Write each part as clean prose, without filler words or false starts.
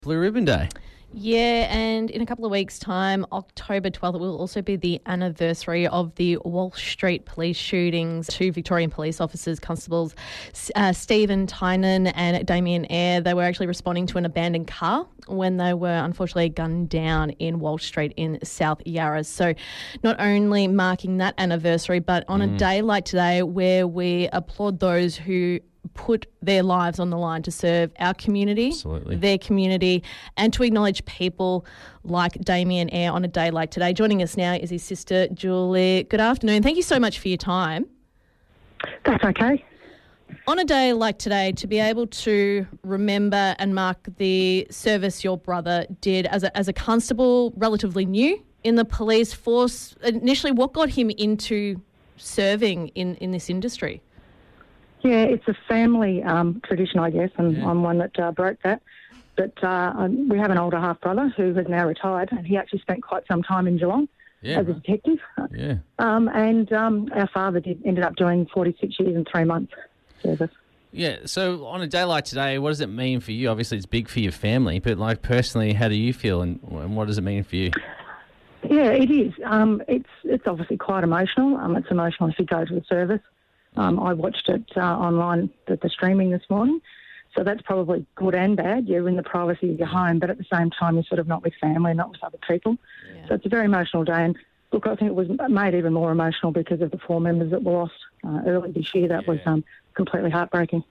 Blue Ribbon Day. Yeah, and in a couple of weeks' time, October 12th, it will also be the anniversary of the Walsh Street police shootings. Two Victorian police officers, constables Stephen Tynan and Damien Eyre, they were actually responding to an abandoned car when they were unfortunately gunned down in Walsh Street in South Yarra. So not only marking that anniversary, but on a day like today where we applaud those who put their lives on the line to serve our community, Absolutely. their community, and to acknowledge people like Damien Eyre on a day like today. Joining us now is his sister, Julie. Good afternoon. Thank you so much for your time. That's okay. On a day like today, to be able to remember and mark the service your brother did as a constable, relatively new in the police force, initially, what got him into serving in this industry? Yeah, it's a family tradition, I guess, and I'm one that broke that. But we have an older half-brother who has now retired, and he actually spent quite some time in Geelong as a detective. Yeah. And our father ended up doing 46 years and 3 months service. Yeah, so on a day like today, what does it mean for you? Obviously, it's big for your family, but like personally, how do you feel and what does it mean for you? Yeah, it is. It's obviously quite emotional. It's emotional if you go to the service. I watched it online, the streaming this morning, so that's probably good and bad. You're in the privacy of your home, but at the same time, you're sort of not with family, not with other people. Yeah. So it's a very emotional day. And look, I think it was made even more emotional because of the 4 members that were lost early this year. That was completely heartbreaking.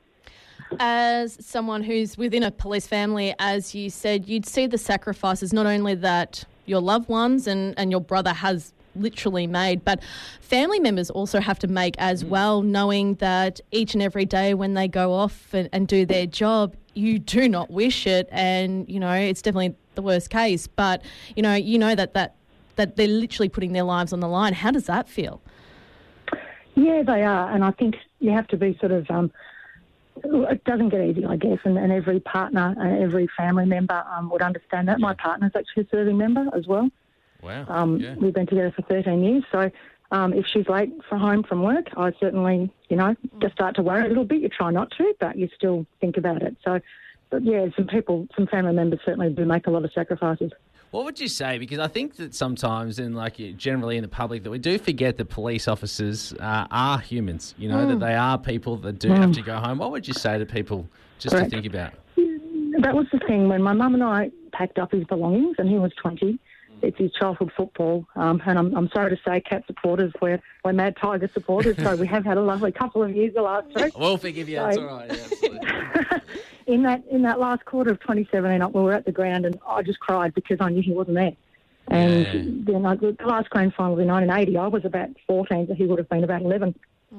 As someone who's within a police family, as you said, you'd see the sacrifices, not only that your loved ones and your brother has literally made, but family members also have to make as well, knowing that each and every day when they go off and do their job, you do not wish it, and it's definitely the worst case, but you know that they're literally putting their lives on the line. How does that feel? Yeah, they are, and I think you have to be sort of it doesn't get easy, I guess, and every partner and every family member would understand that. My partner's actually a serving member as well. Wow. We've been together for 13 years, so if she's late for home from work, I certainly, just start to worry a little bit. You try not to, but you still think about it. So, but yeah, some family members certainly do make a lot of sacrifices. What would you say? Because I think that sometimes, generally in the public, that we do forget that police officers are humans, that they are people that do have to go home. What would you say to people just to think about? That was the thing when my mum and I packed up his belongings, and he was 20. It's his childhood football, and I'm sorry to say, Cat supporters, we're Mad Tiger supporters, so we have had a lovely couple of years the last week. We'll forgive you, that's all right. Yeah, absolutely. in that last quarter of 2017, we were at the ground, and I just cried because I knew he wasn't there. And then the last grand final in 1980, I was about 14, so he would have been about 11.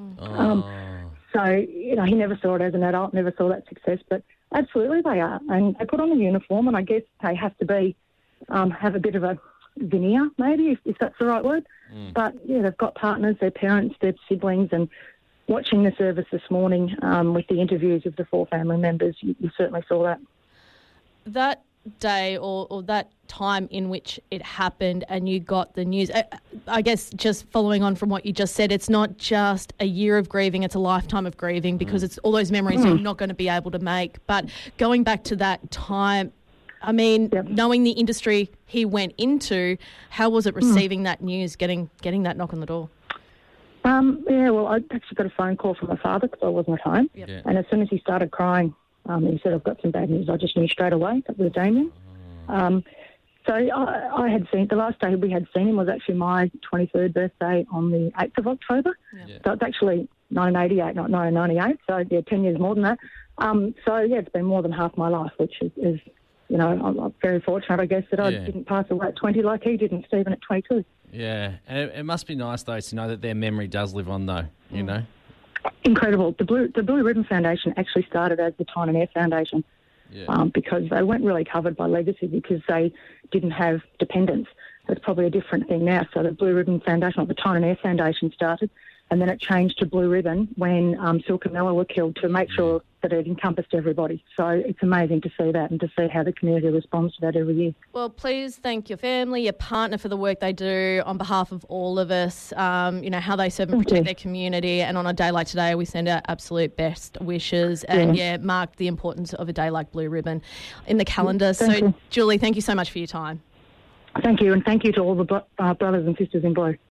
So, he never saw it as an adult, never saw that success, but absolutely they are. And they put on the uniform, and I guess they have to be, have a bit of a veneer, maybe, if that's the right word. But, yeah, they've got partners, their parents, their siblings, and watching the service this morning with the interviews of the 4 family members, you certainly saw that. That day or that time in which it happened and you got the news, I guess just following on from what you just said, it's not just a year of grieving, it's a lifetime of grieving because it's all those memories you're not going to be able to make. But going back to that time, I mean, knowing the industry he went into, how was it receiving that news, getting that knock on the door? Well, I actually got a phone call from my father because I wasn't at home. Yep. And as soon as he started crying, he said, I've got some bad news. I just knew straight away that was Damien. So I had seen, the last day we had seen him was actually my 23rd birthday on the 8th of October. Yeah. So it's actually 1988, not 1998. So, 10 years more than that. It's been more than half my life, which is I'm very fortunate, I guess, that I didn't pass away at 20 like he did, and Stephen at 22. Yeah, and it must be nice, though, to know that their memory does live on, though, you know? Incredible. The Blue Ribbon Foundation actually started as the Tynan Eyre Foundation because they weren't really covered by legacy because they didn't have dependents. That's probably a different thing now. So the Blue Ribbon Foundation, or the Tynan Eyre Foundation started, and then it changed to Blue Ribbon when Silk and Miller were killed, to make sure that it encompassed everybody. So it's amazing to see that and to see how the community responds to that every year. Well, please thank your family, your partner for the work they do on behalf of all of us, how they serve and protect their community. And on a day like today, we send our absolute best wishes and, mark the importance of a day like Blue Ribbon in the calendar. Thank you. Julie, thank you so much for your time. Thank you, and thank you to all the brothers and sisters in blue.